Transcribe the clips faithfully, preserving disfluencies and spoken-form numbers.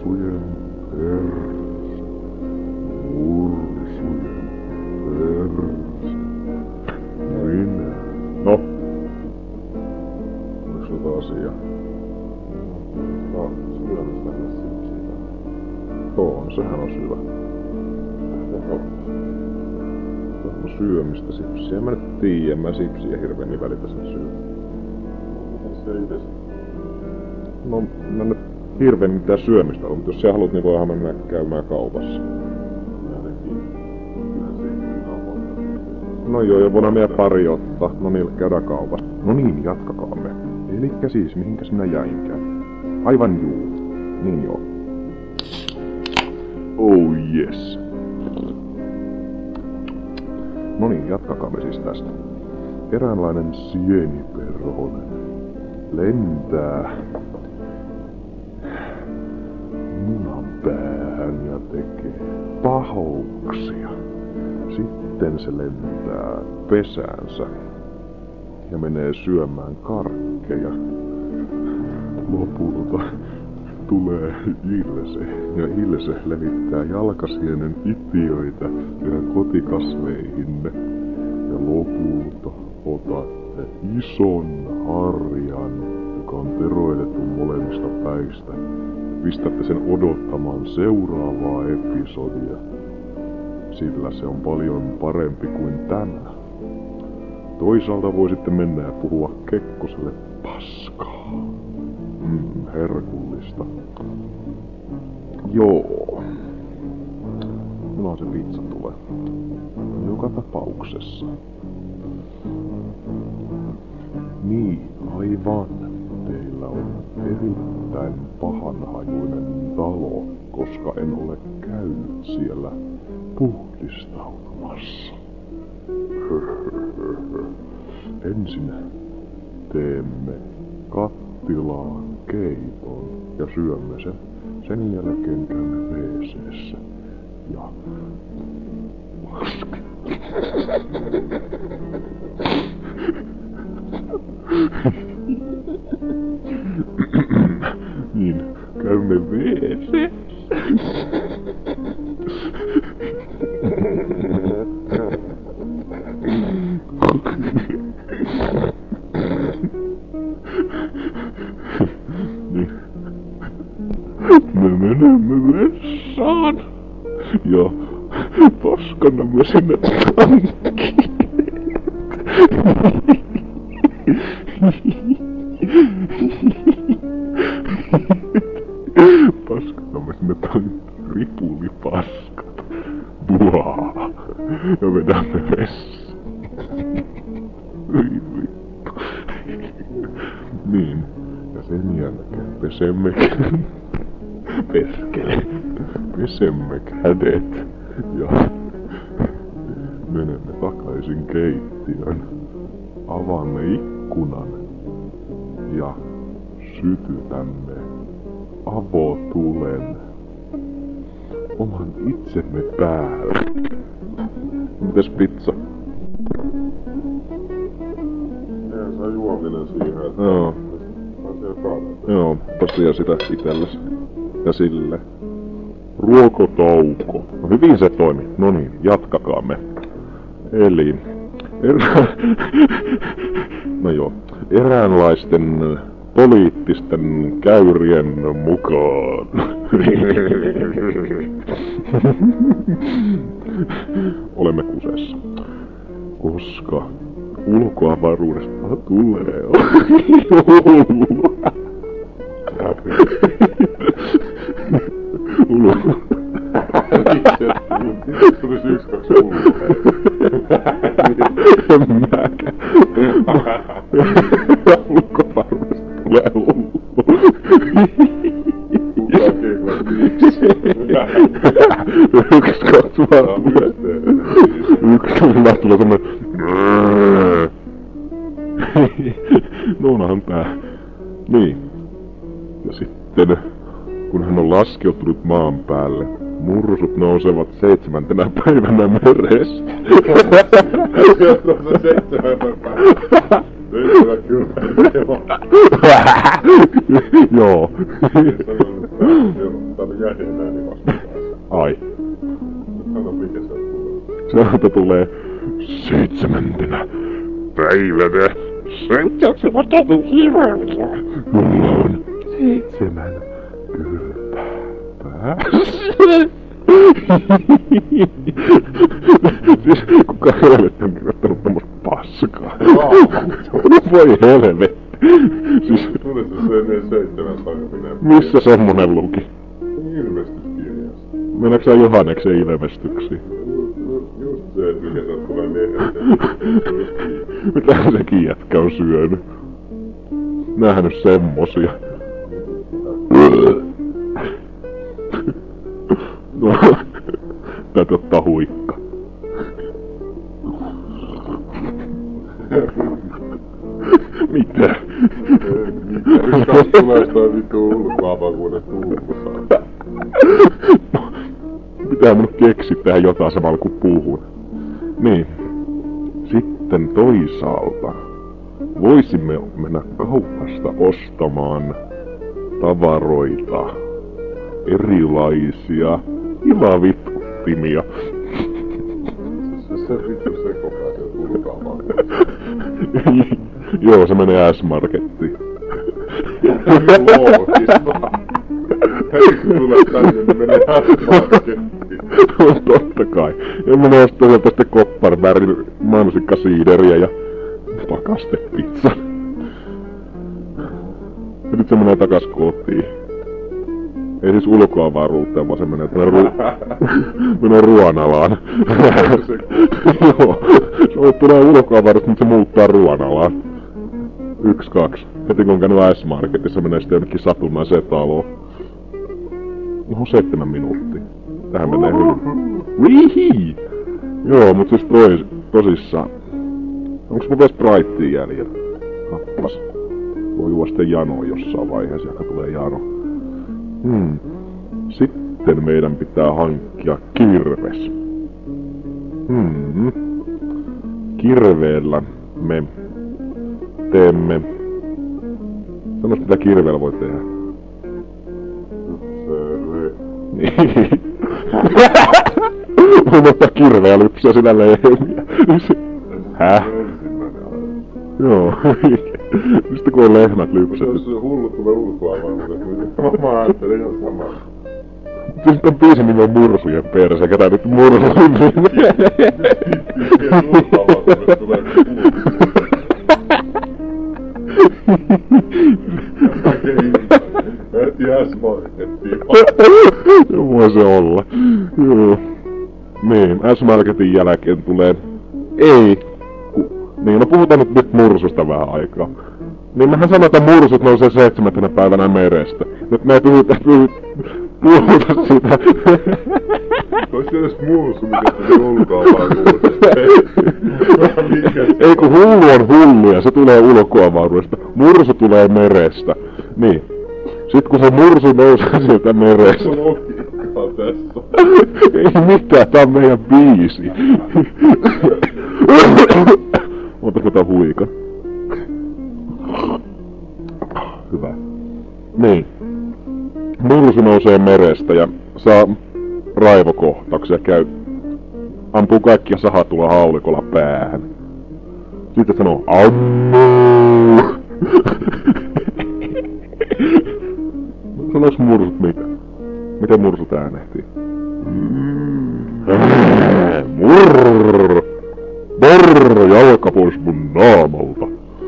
mursujen perse. Mursujen perse. Minä. No. Olis jotain asiaa? No, syömistä myös sipsitä. On, sehän on syvä. No syömistä sipsiä. Mä nyt tiiä, mä sipsiä hirveemmin välitä sen syö. Mitäs se ites? No, mä nyt hirveemmin mitään syömistä on, mutta jos sä haluat, niin voihan mennä käymään kaupassa. Ainakin. Kyllä sekin on. No joo, ja voidaan meidän pari ottaa. No niin, käydään kaupassa. No niin, jatkakaamme. Elikkä siis, mihinkäs minä jäinkään? Aivan juu. Niin joo. Oh yes. No niin, jatkakaamme siis tästä. Eräänlainen sieniperhonen lentää munan päähän ja tekee pahouksia. Sitten se lentää pesäänsä ja menee syömään karkkeja. Lopulta tulee Ilse ja Ilse levittää jalkasienen itiöitä teidän kotikasveihinne. Ja lopulta otatte ison harjan, joka on teroitettu molemmista päistä. Pistätte sen odottamaan seuraavaa episodia, sillä se on paljon parempi kuin tämä. Toisaalta voisitte mennä ja puhua Kekkoselle paskaa. Mm, herkullista. Joo. Milloin se pizza tulee? Joka tapauksessa. Niin, aivan. Teillä on erittäin pahanhajuinen talo, koska en ole käynyt siellä puhdistautumassa. Ensin teemme kattilaan keiton ja syömme sen. Sen jälkeen käymme WC:ssä ja niin, käymme WC:ssä. Niin. Me menemme vessaan ja paskannamme sinne tankkiin. Paskannamme sinne tankkiin ripulipaskat. Buaa. Ja vedämme vessaan. Hyi vittu. Niin. Ja sen jälkeen pesemme perkele. Pesemme kädet ja menemme takaisin keittiön. Avaamme ikkunan ja sytytämme avotulen oman itsemme päälle. Mitäs pizza? Eihän saa juominen siihen, että Joo. asia kaadata. Joo, tosiaan sitä itelles. Ja sille. Ruokotauko. No hyvin se toimi. No niin, jatkakaamme. Eli... Erä... no joo. Eräänlaisten poliittisten käyrien mukaan. Olemme kusessa. Koska ulkoavaruudesta tulee joulua. Ulo. Tulis yks kaks kuulua. En mäkään. Ulkoavaruudesta tulee joulua. Kukaan keklaa miksi. Yks kaks vaan tulee. Yks kaks vaan tulee semmonen. No onhan tää. Niin. Ja sitten, kun hän on laskeutunut maan päälle, mursut nousevat seitsemäntenä päivänä meressä. Jos on se seitsemäntenä päivänä. Seitsemän kylmää. Joo. Tää on jäsen ääni vastaan. Ai. Sano mikä se tulee. Sieltä tulee seitsemäntenä päivänä seitsemättä hirveä. Mulla on seitsemän kylpää. Siis kuka helvetti on kirjoittanut tommoista paskaa? No voi helvetti. Siis... Tulisiko se ennen seitsemän päivänä? Missä semmonen luki? Ilmestyskirjassa. Meneekö sä Johanneksen ilmestyksiin? Just se, mikä se tulee neljältä. Mitähän sekin jätkä on syönyt? Nähnyt semmosia. No, täytyy ottaa huikka. Mitä? Mitä? Kas tulee sitä vittu ulkoavakuudesta ulkosaa. Pitää mun keksiä tähän jotain samalla kun puhun. Niin. Sitten toisaalta voisimme mennä kaupasta ostamaan tavaroita. Erilaisia ilavituttimia. Se se vittu sekopää sieltä ulkoavakuudesta. Joo, se menee S-Markettiin. Loogista. Heti kun tulee tänne, niin menee S-Markettiin. No totta kai. Ja menee ostaa sieltä sitten kopparvärin mansikkasiideriä ja pakastepizza. Ja nyt se menee takas kotiin. Ei siis ulkoavaruuteen, vaan se menee tänne ru... menee ruoanalaan. Joo, se tulee ulkoavaruuteen, mutta se muuttaa ruoanalaan. Yksi, kaksi. Heti kun on käynyt S-Marketissa, menee sitten jonnekin satunnaiseen taloon. No seitsemän minuuttia. Tähän menee hyvin. Wihi! Joo, mut siis tois, tosissaan. Onks mun vielä Spritea jäljellä? Kappas. Voi juosta janoa jossain vaiheessa, joka tulee jano. Hmm. Sitten meidän pitää hankkia kirves. Hmm. Kirveellä me teemme... Sanois mitä kirveellä voi tehdä. Niin. Voin ottaa kirveä lypsää sillä lehmiä. Häh? Joo. Sitten kun on lehmät lypsetty. Jos hullu tulee ulkoavaruudesta, niin mä ajattelin jo samaa. Siis tän biisin nimi on Mursujen perse, ketä nyt mursuin. Ulkoavaruudesta tulee heti S-Markettiin. Voi se olla. Joo. Niin, S-Marketin jälkeen tulee... Ei. Ku... Niin, no puhutaan nyt, nyt mursusta vähän aikaa. Niin mehän sanotaan, että mursut nousee seitsemäntenä päivänä merestä. Nyt me ei puhuta, puhuta, puhuta sitä. Ois edes mursu, mikä se ulkoavaruudesta. Ei kun hullu on hullu ja se tulee ulkoavaruudesta. Mursu tulee merestä. Niin. Sit kun se mursu nousee sieltä merestä. On logiikkaa tässä. Ei mitään, tää on meidän biisi. Ootako tää huika? Hyvä. Niin. Mursu nousee merestä ja saa raivokohtauksia, käy... Ampuu kaikkia sahatulla haulikolla päähän. Sitten sanoo ammu. Sanois mursut mitä? Miten mursut äänehtii? Murr! Brrr! Jalka pois mun naamalta.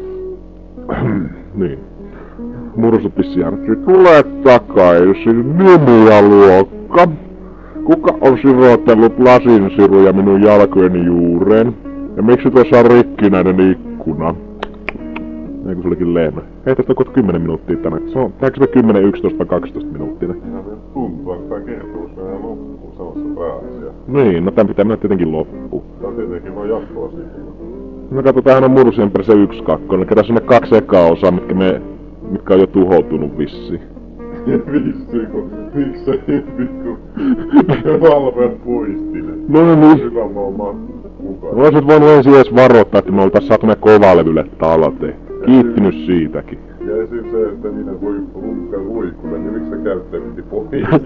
Niin. Mursut vissi äänehtii. Tule takaisin, nimi ja luokka. Kuka on sirotellut lasinsiruja minun jalkojeni juureen? Ja miksi tuossa on rikkinäinen ikkuna? Ei kun se olikin lehmä. Hei, tästä on kohta kymmenen minuuttia tänään. Se on, tehdäänkö me kymmenen, yksitoista vai kaksitoista minuuttia? Ihan tuntuu, että tää kertoo se ihan loppuun samassa pääasiassa. Niin, no tän pitää mennä tietenkin loppuun. Tää on tietenkin vaan jatkoa siitä. No katso, tämähän on Mursujen perse yksi kakkonen. Ketä sinne kaksi ekaa osaa, mitkä me... mitkä on jo tuhoutunut vissiin. Vissi, kun miksei vittu. Valve poistinen. No niin. Hyvä mä oon Kukaan. Mä olisit voinut ensin edes varoittaa, että me oltais saatu ne kovalevylle talteen. Kiittynyt siitäkin. Ja esim. Se, että niitä voi lunkkaa luikulle, niin miksi sä käyttää piti pohjista?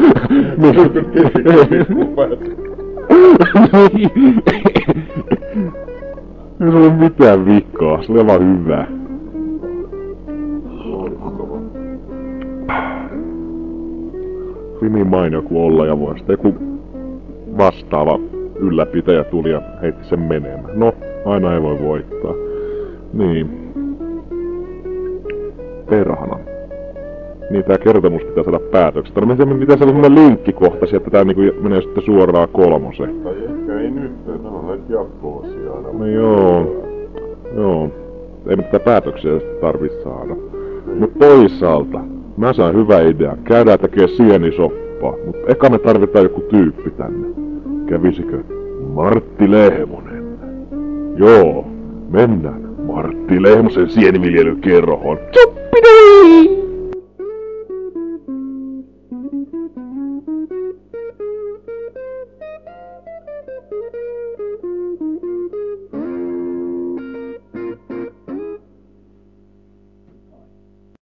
Ei se ollut mitään vikaa, se oli aivan hyvä. Loistava. Se oli niin mainio kuin olla ja voi. Sitten joku vastaava ylläpitäjä tuli ja heitti sen menemään. No, aina ei voi voittaa. Niin. Perhana. Niin tää kertomus pitää saada päätöksestä. No miten pitää saada semmonen linkki kohta sieltä, tää niinku menee sitten suoraan kolmoseen. Tai ehkä ei nyt, tää on näitä jatko-osia aina. No joo. Joo. Ei me tätä päätöksiä tarvii saada. Mut toisaalta, mä sain hyvä idea. Käydään tekee sienisoppaa. Mut eka me tarvitaan joku tyyppi tänne. Kävisikö Martti Lehmonen? Joo, mennään Martti Lehmosen sienviljelykerhoon. Tjup!